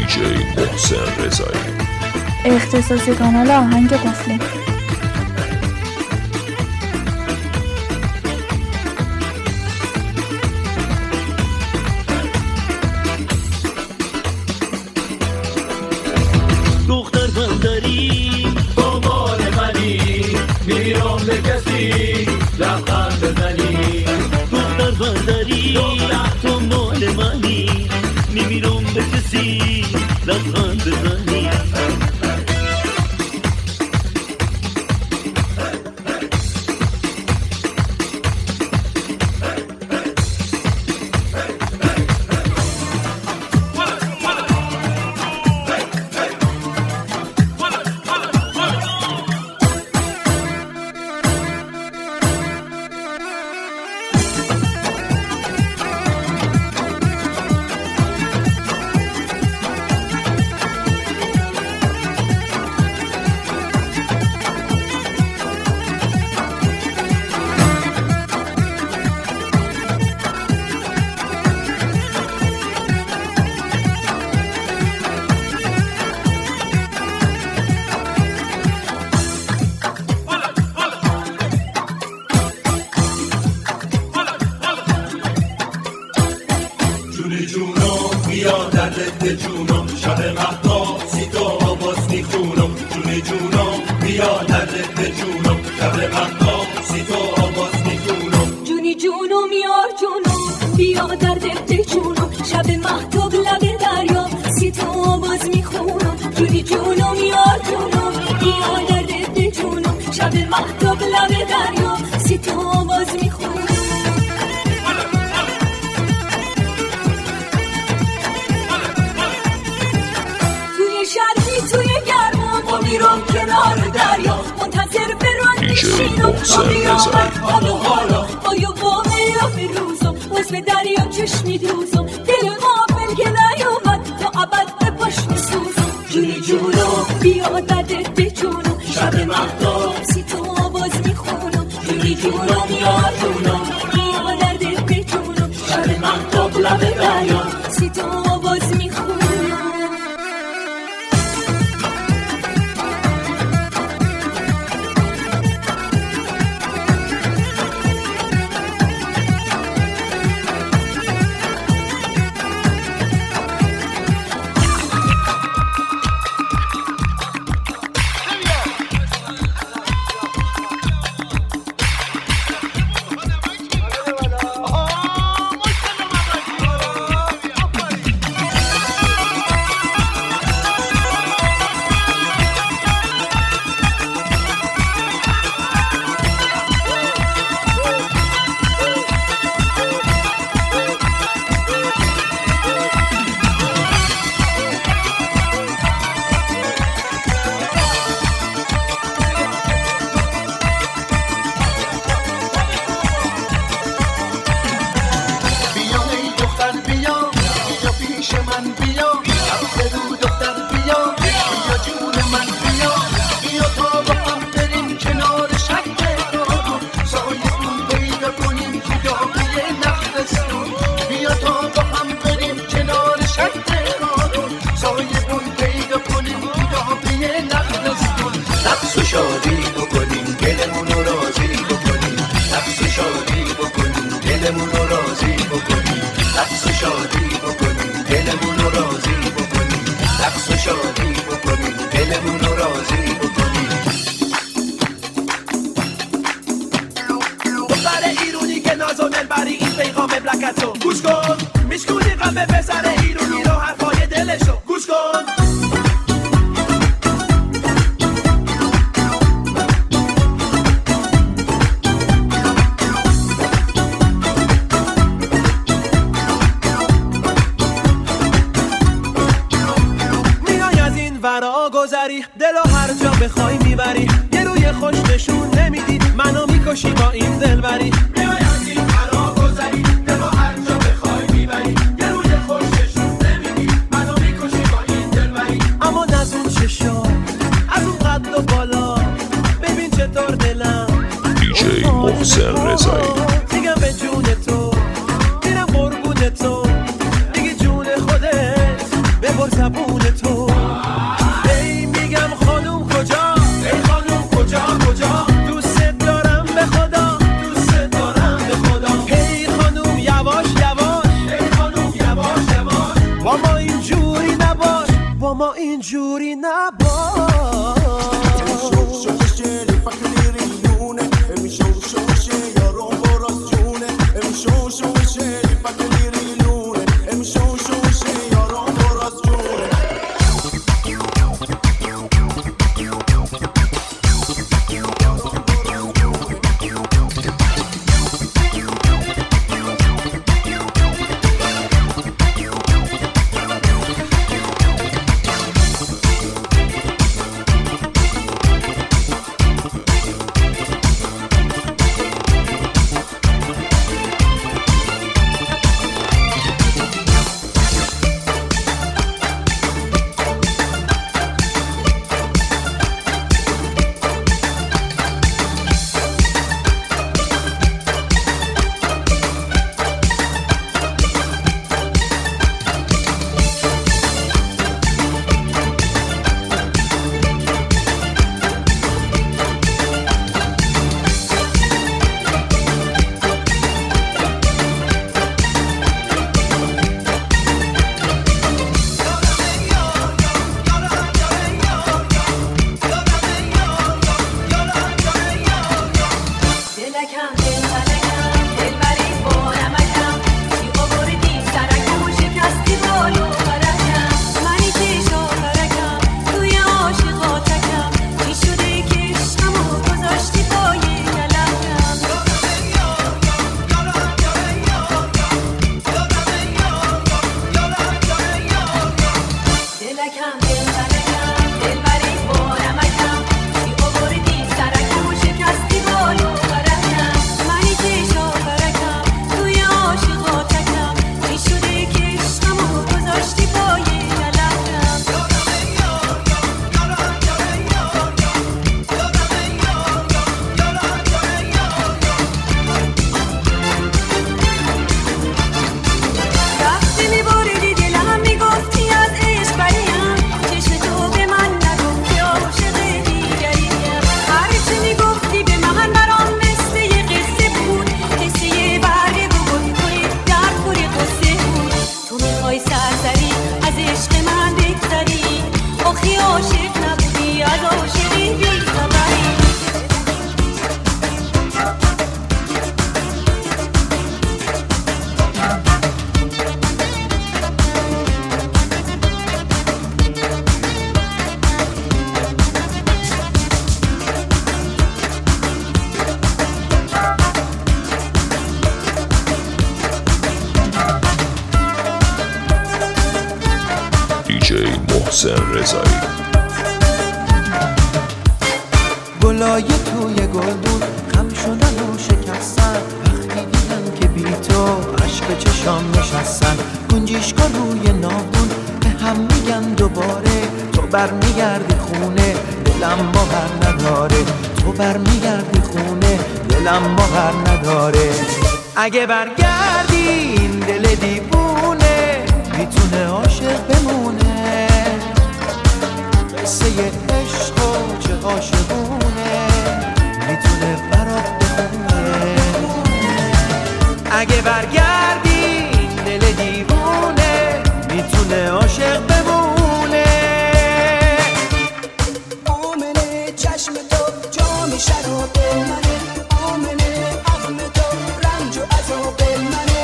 دیجی محسن رضایی، اختصاصی کانال آهنگ قفلی. دختر بندری با مال منی، میرم به کسی لبخند بزنی. دختر بندری تو مال منی، نمیرم به کسی لبخند بزنی. بیا در دل جونم، شب مهتاب سی تو آواز میخونم. جون جونم بیا در دل جونم، شب مهتاب سی تو آواز میخونم. جونی جونم یار جونم بیا در دل جونم، شب مهتاب لب دریا سی تو آواز میخونم. جونی جونم یار جونم بیا در دل جونم، شب مهتاب لب دریا سی تو آواز میخونم. توی گرما با میرم کنار دریا، منتظر بران میشینم با قیامت حال و حالا. آیا با ملام روزم باز به دریا چشمی دوزم، دل غافل که نیومد تا ابد به پاش میسوزم. جونی جونم بیا در دل جونم، شب مهتاب سی تو آواز میخونم. جونی جونم یار جونم بیا در دل جونم، شب مهتاب لب دریا سی تو آواز میخونم. گوش کن میشکونی غم به پسر ایرونی رو، حرفای دلشو گوش کن. میای از این ورا گذری، دلو هر جا بخوای میبری، یه روی خوش نشون نمیدی، منو میکشی با این دلبری. میای از این ورا گذری، دلو هر جا بخوای میبری، یه روی خوش نشون نمیدی، منو میکشی با این دلبری. اما از اون چشا، از اون قد و بالا، ببین چطور دلم دیجی محسن رضایی، دیگه به جون تو میرم قربون تو، دیگه جون خودت ببر زبون اما اینجوری نباش. محسن رضایی. گلای توی گلدون خم شدن و شکستن، وقتی دیدن که بی تو عشق چشام نشستن. گنجیشکا روی ناخن به هم میگن دوباره، تو برمیگردی خونه دلم باور نداره. تو برمیگردی خونه دلم باور نداره. اگه برگردی این دل دیوونه میتونه عاشق بمونه. قصه عشق و چه عاشقونه میتونه برات بخونه. اگه برگردی این دل دیوونه میتونه عاشق بمونه. آمنه چشم تو جام شراب منه، آمنه عقل تو رنج و عذاب منه.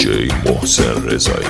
دیجی محسن رضایی.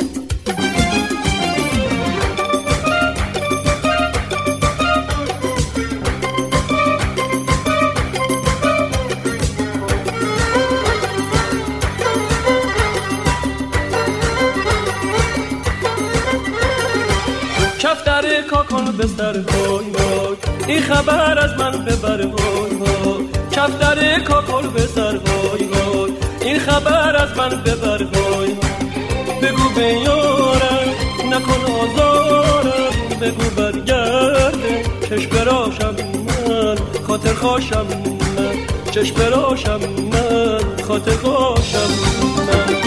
کفتر کاکل بستر وای وای این خبر از من ببر وای وای کفتر کاکل بستر وای وای این خبر از من ببر وای بگو به یارم نکن آزارم بگو برگرده چشم براشم من خاطر خواشم من چشم براشم من خاطر خواشم من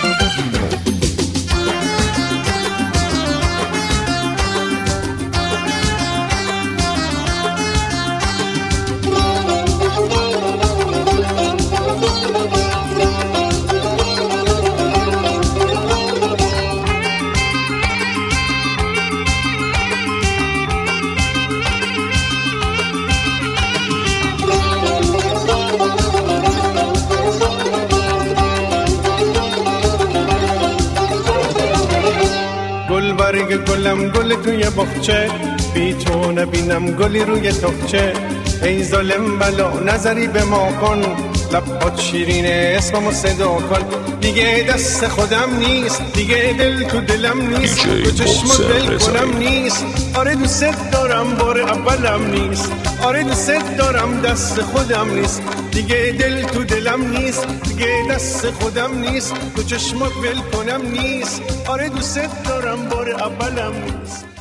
برگ گلم گل توی بخچه بی تو نبینم گلی روی تخچه ای ظالم بلا نظری به ما کن لبات شیرینه اسممو صدا کن دیگه دست خودم نیست دیگه دل تو دلم نیست تو چشم دل کنم نیست آره دوست دارم بار اولم نیست آره دوست دارم دست خودم نیست دیگه دل تو دلم نیست دیگه دست خودم نیست تو چشمات ول کنم نیست آره دوست دارم بار اولم نیست